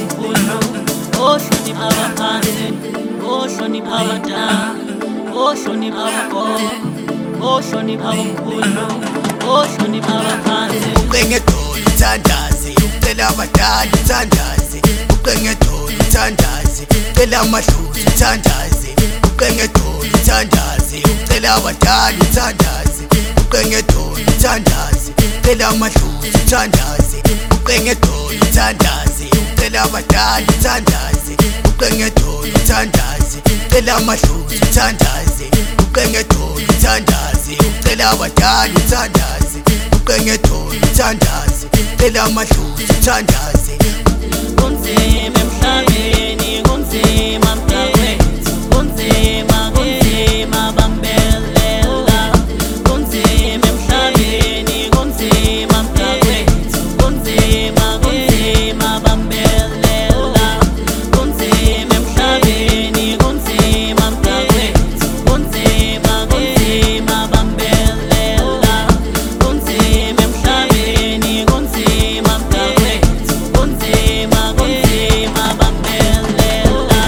omkhulu, ohlonipha abaphansi, ohlonipha abadala, ohlonipha abogogo, ohlonipha omkhulu, ohlonipha abaphansi. Uqengedolo uthandaze, ucela abadala uthandaze. Uqengedolo uthandaze, ucela amadlozi uthandaze. Uqengedolo uthandaze, ucela abadala uthandaze. Uqengedolo uthandaze, ucela amadlozi uthandaze. Uqengedolo uthandaze, ucela abadala uthandaze. Uqengedolo uthandaze, ucela amadlozi uthandaze. Uqengedolo uthandaze, ucela abadala uthandaze. Uqengedolo uthandaze, ucela amadlozi uthandaze. Kunzima emhlabeni, kunzima mntakwethu, kunzima, kunzima bambelela. Kunzima emhlabeni, kunzima mntakwethu, kunzima, kunzima bambelela. Kunzima emhlabeni, kunzima mntakwethu, kunzima, kunzima bambelela. Kunzima emhlabeni, kunzima mntakwethu, kunzima, kunzima bambelela.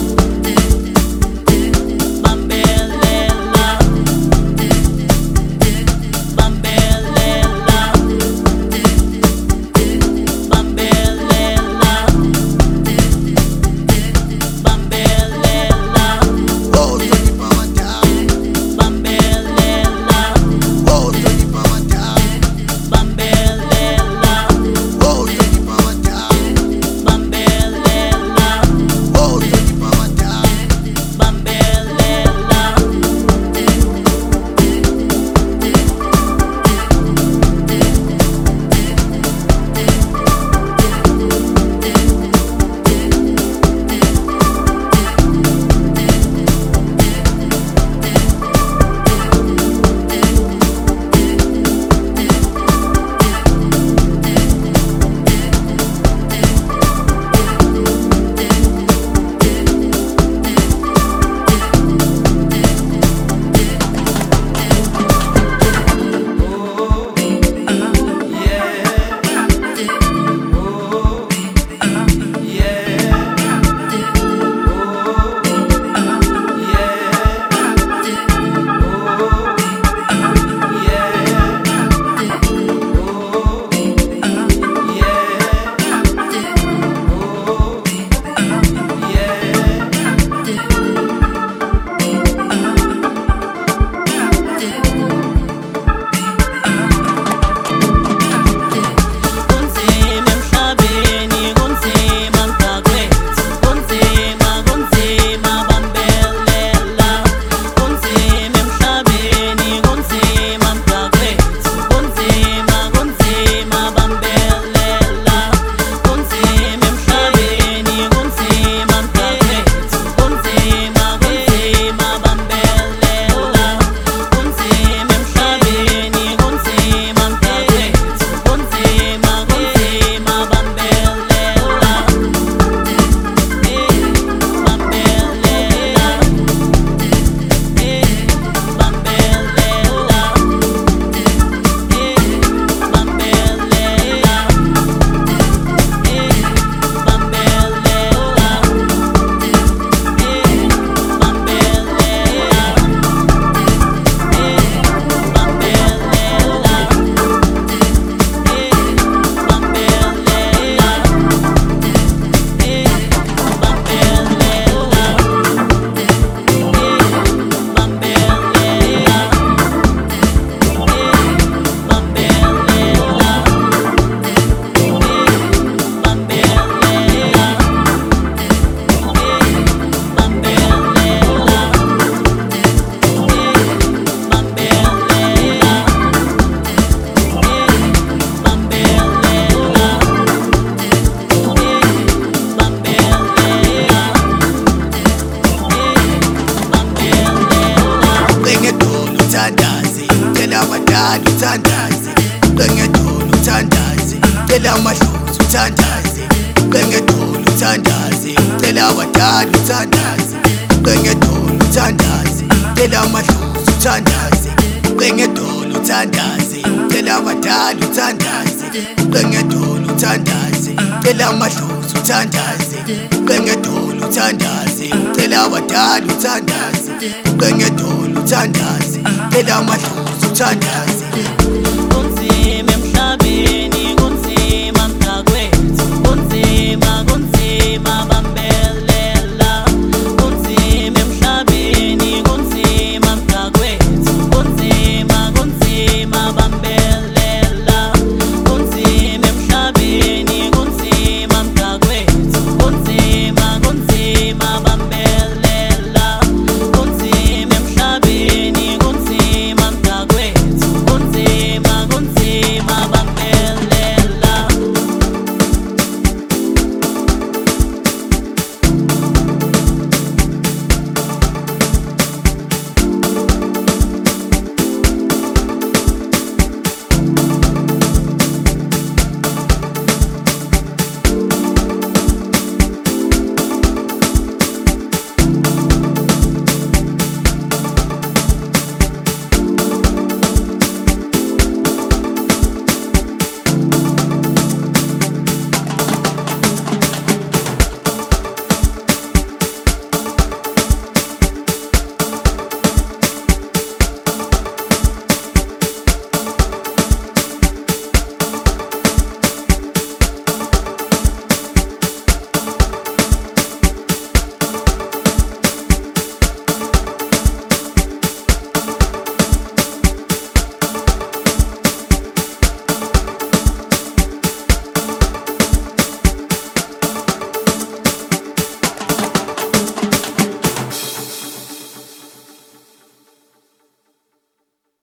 Bambelela, bambelela, bambelela, bambelela, Ohlonipha abadala, bambelela, ohlonipha abadala, bambelela, ohlonipha abadala, bambelela, ohlonipha abadala. bambelela. Kunzima emhlabeni, kunzima mntakwethu, kunzima, kunzima bambelela. Kunzima emhlabeni, kunzima mntakwethu, kunzima, kunzima bambelela. Kunzima emhlabeni, kunzima mntakwethu, kunzima, kunzima bambelela. Kunzima emhlabeni, kunzima mntakwethu, kunzima, kunzima bambelela. Bambelela, bambelela, bambelela, Uqengedolo uthandaze, ucela abadala uthandaze. Uqengedolo uthandaze, ucela amadlozi uthandaze. Uqengedolo uthandaze, ucela abadala uthandaze. Uqengedolo uthandaze, ucela amadlozi uthandaze. Uqengedolo uthandaze cela abadala uthandaze ngedolo uthandaze cela amadlozi uthandaze ngedolo uthandaze cela abadala uthandaze ngedolo uthandaze cela amadlozi uthandaze